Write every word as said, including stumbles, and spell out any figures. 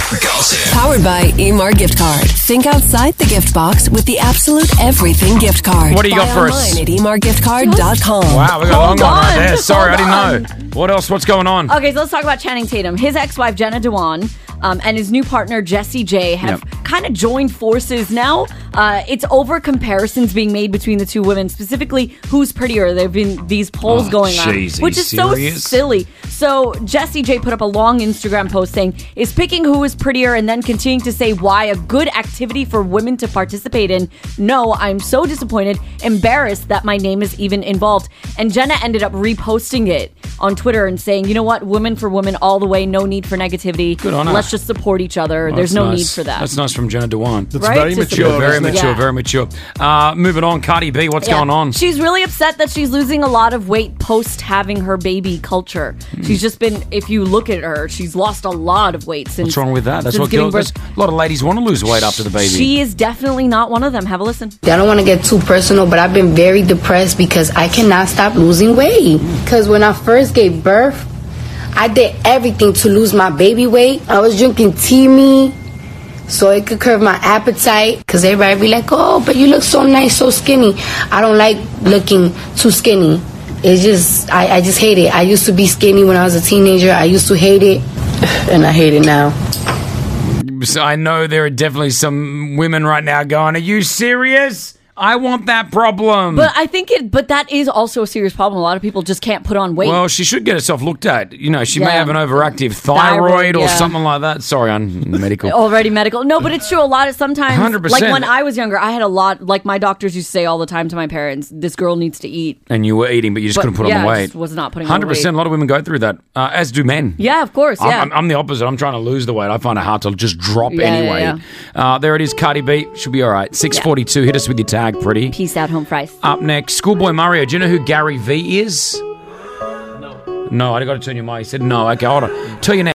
Gossip. Powered by Emar Gift Card. Think outside the gift box with the absolute everything gift card. What do you Buy got for us? online at emar gift card dot com. Wow, we got a long Hold one right on. there. Sorry, I Hold didn't know. What else? What's going on? Okay, so let's talk about Channing Tatum. His ex-wife, Jenna Dewan, um, and his new partner, Jessie J, have Yep. kind of joined forces now. Uh, it's over comparisons being made between the two women, specifically who's prettier. There have been these polls Oh, going jeez, on, are which you is so serious? silly. So Jessie J put up a long Instagram post saying, is picking who is prettier and then continuing to say why a good activity for women to participate in. No, I'm so disappointed, embarrassed that my name is even involved. And Jenna ended up reposting it on Twitter and saying, you know what, women for women all the way, no need for negativity. Good on her. Let's just support each other. Well, There's that's no nice. need for that. That's nice from Jenna Dewan. That's Right? very To mature. support- Very isn't it? mature, Yeah. very mature. Uh, moving on, Cardi B, what's Yeah. going on? She's really upset that she's losing a lot of weight post having her baby culture. Hmm. She's just been, if you look at her, she's lost a lot of weight since. What's wrong with that? That's since what giving girls. birth. A lot of ladies want to lose weight after the baby. She is definitely not one of them. Have a listen. I don't want to get too personal, but I've been very depressed because I cannot stop losing weight. Because when I first gave birth, I did everything to lose my baby weight. I was drinking tea me so it could curb my appetite. Because everybody be like, oh, but you look so nice, so skinny. I don't like looking too skinny. It's just, I, I just hate it. I used to be skinny when I was a teenager. I used to hate it, and I hate it now. So I know there are definitely some women right now going, are you serious? I want that problem. But I think it, but that is also a serious problem. A lot of people just can't put on weight. Well, she should get herself looked at. You know, she may Yeah. have an overactive thyroid, Thyroid, or yeah. something like that. Sorry, I'm medical. Already medical. No, but it's true. A lot of sometimes, one hundred percent. like when I was younger, I had a lot, like my doctors used to say all the time to my parents, this girl needs to eat. And you were eating, but you just But, couldn't put yeah, on the I weight. just was not putting on one hundred percent. weight. A lot of women go through that, uh, as do men. Yeah, of course. I'm, Yeah. I'm, I'm the opposite. I'm trying to lose the weight. I find it hard to just drop Yeah, yeah, anyway. yeah. Uh, there it is, Cardi B. Should be all right. six forty-two. Hit us with your tag, pretty. Peace out, home fries. Up next, Schoolboy Mario. Do you know who Gary Vee is? No. No, I got to turn your mic. He said no. Okay, hold on. Tell you now.